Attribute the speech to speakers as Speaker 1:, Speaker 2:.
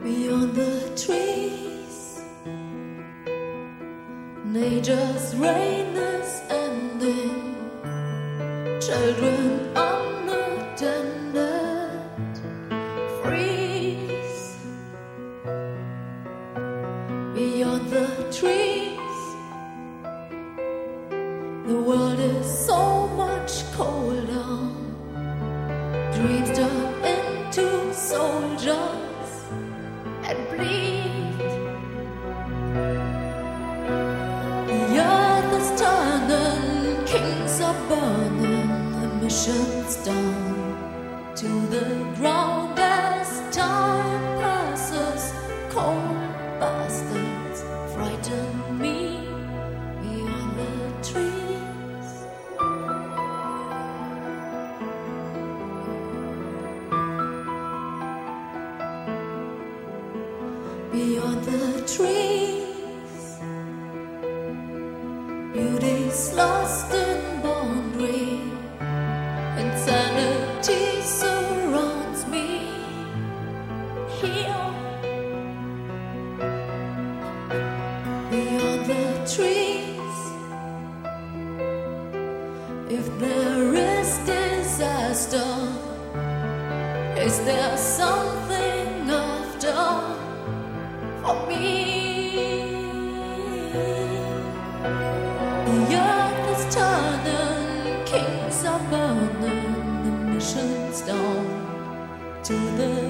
Speaker 1: Beyond the trees, nature's reign is ending. Children unattended freeze. Beyond the trees, the world is so much colder. Dreams turn into soldiers and bleed. The earth is turning, kings are burning, emissions down to the ground as time passes. Cold bastards frighten me beyond the trees. Beyond the trees, beauty's lost in boundary. Insanity surrounds me here. Beyond the trees, if there is disaster, is there something after? For me, the earth is turning, kings are burning, emissions down to the